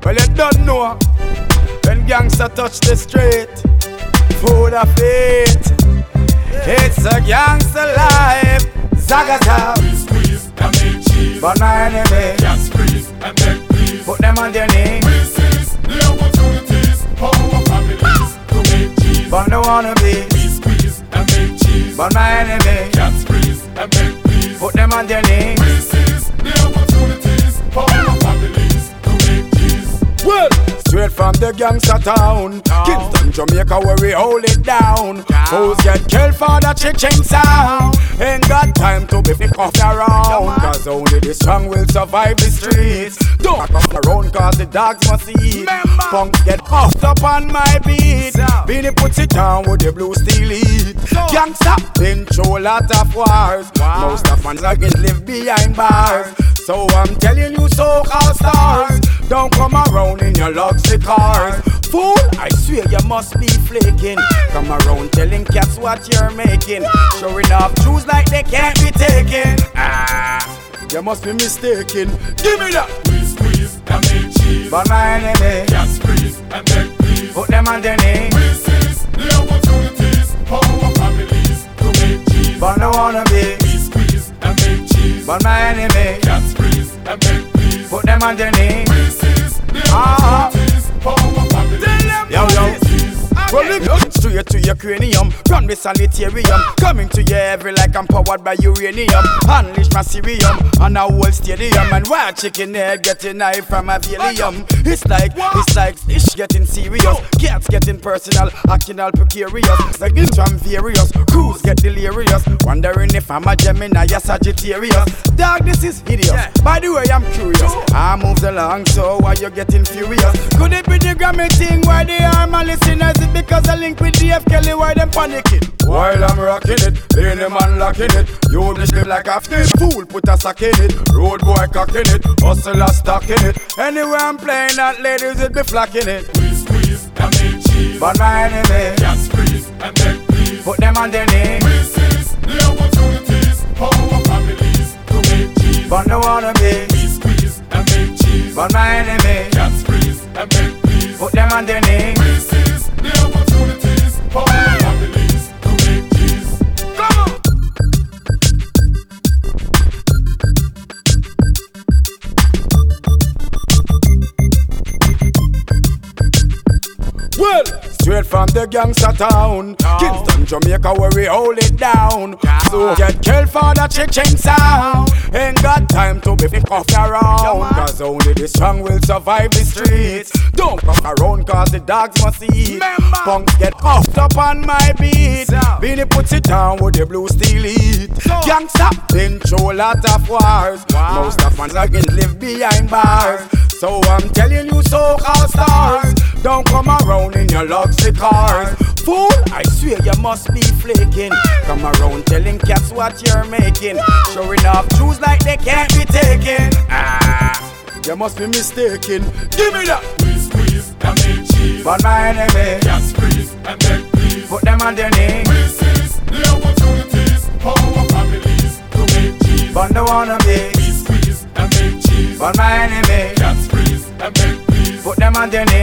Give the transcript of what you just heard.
Well, you don't know. When gangsta touch the street, food of it. It's a gangsta life. Zagaza. Squeeze and make cheese. But my enemy. Just freeze and make peace. Put them on their knee. We seize the opportunities. Power families to make cheese. But no wanna be. We squeeze and make cheese. But my enemy. Just freeze and make peace. Put them on their knee. We seize the opportunities. Power families to make cheese. Well, straight from the gangsta town, Kingston, Jamaica, where we hold it down. Fools get killed for the chicken sound. Ain't got time to be off around, cause only the strong will survive the streets. Don't come around cause the dogs must eat. Punks get puffed up on my beat. Beanie puts it down with the blue steel heat. Gangsta been through a lot of wars. Most of fans against live behind bars. So I'm telling you, so-called stars, don't come around in your luxury cars. Fool, I swear you must be flaking. Come around telling cats what you're making. Showing off shoes like they can't be taken. You must be mistaken. Give me that. We squeeze and make cheese. But my enemy. Just freeze and make peace. Put them on their knee. We seize the opportunities. Power families to make cheese. But no wanna be. We squeeze and make cheese. But my enemy. Just freeze and make peace. Put them on their knee. We seize the opportunities. Power families. Yo, yo. Rolling straight to your cranium, run with sanitarium. Coming to your every like I'm powered by uranium. Unleash my Sirium on a whole stadium. And wild chicken head getting high from a helium. It's like ish getting serious. Cats getting personal, acting all precarious. Like from various crews get delirious. Wondering if I'm a Gemini or Sagittarius. Dog, this is hideous. By the way, I'm curious. I moved along, so why you getting furious? Could it be the Grammy thing where they are my listeners? Because I link with DF Kelly, why them panicking? While I'm rocking it, laying them unlocking it. You just live like a fool, put a sack in it. Road boy cocking it, hustler stocking it. Anywhere I'm playing that, ladies will be flocking it. We squeeze and make cheese. But my enemy. Just freeze and make peace. Put them on their knee. We seize the opportunities. Power families to make cheese. But no wanna be. We squeeze and make cheese. But my enemy. Just freeze and make peace. Put them on their knee. We seize the opportunities. Power families to make cheese. Come on. Well, straight from the gangsta town, Kingston, Jamaica, where we hold it down. So get killed for the chicken sound. Ain't got time to be off around, cause only the strong will survive the streets. Don't come around cause the dogs must eat. Punks get puffed up on my beat. Beanie puts it down with the blue steel heat. Gangsta been through a lot of wars. Most of fans against live behind bars. So I'm telling you, so-called stars, don't come around in your luxury cars. Fool, I swear you must be flaking. Come around telling cats what you're making. Showing off shoes like they can't be taken. You must be mistaken. Give me that. We squeeze and make cheese. But my enemy. Just freeze and make peace. Put them on their knee. We seize the opportunities. Power families to make cheese. But no wanna be. We squeeze and make cheese. But my enemy. Just freeze and make peace. Put them on their knee.